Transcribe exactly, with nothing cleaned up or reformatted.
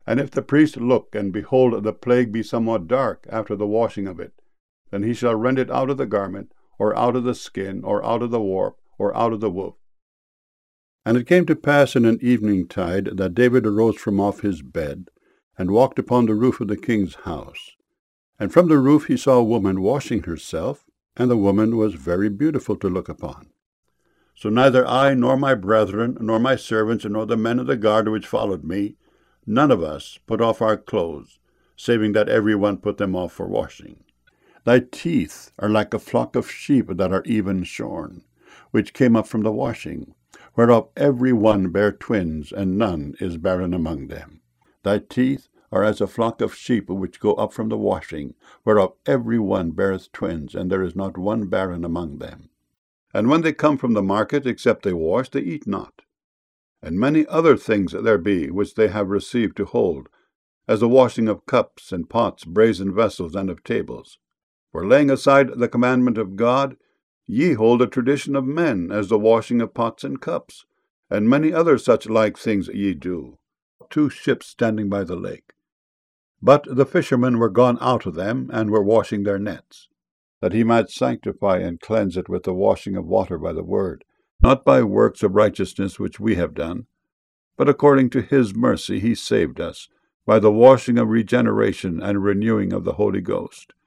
And if the priest look, and behold, the plague be somewhat dark after the washing of it, then he shall rend it out of the garment, or out of the skin, or out of the warp, or out of the woof. And it came to pass in an evening-tide that David arose from off his bed, and walked upon the roof of the king's house. And from the roof he saw a woman washing herself, and the woman was very beautiful to look upon. So neither I, nor my brethren, nor my servants, nor the men of the guard which followed me, none of us put off our clothes, saving that every one put them off for washing. Thy teeth are like a flock of sheep that are even shorn, which came up from the washing, whereof every one bare twins, and none is barren among them. Thy teeth are as a flock of sheep which go up from the washing, whereof every one beareth twins, and there is not one barren among them. And when they come from the market, except they wash, they eat not. And many other things there be which they have received to hold, as the washing of cups and pots, brazen vessels, and of tables. For laying aside the commandment of God, ye hold a tradition of men, as the washing of pots and cups, and many other such like things ye do. Two ships standing by the lake. But the fishermen were gone out of them, and were washing their nets, that he might sanctify and cleanse it with the washing of water by the word, not by works of righteousness which we have done, but according to his mercy he saved us, by the washing of regeneration and renewing of the Holy Ghost,